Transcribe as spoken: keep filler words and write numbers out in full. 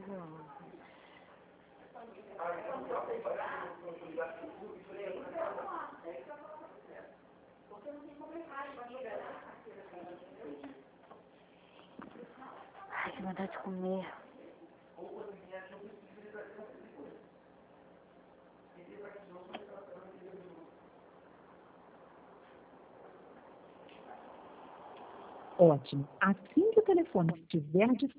Ai, que vontade de comer. Ótimo. Assim que o telefone estiver disponível,